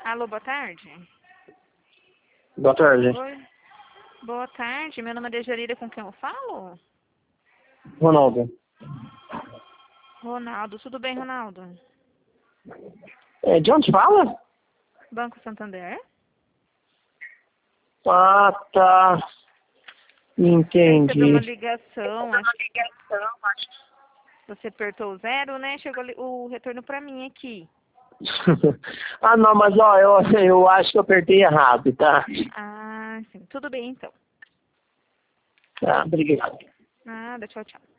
Alô, boa tarde. Boa tarde. Oi. Boa tarde, meu nome é Dejanira, com quem eu falo? Ronaldo. Ronaldo, tudo bem, Ronaldo? De onde fala? Banco Santander? Ah, tá. Recebeu uma Entendi. ligação, acho que você apertou o 0, né? Chegou o retorno pra mim aqui. Ah, não, mas ó, eu acho que eu apertei errado, tá? Ah, sim. Tudo bem, então. Tá, obrigado. Nada, tchau, tchau.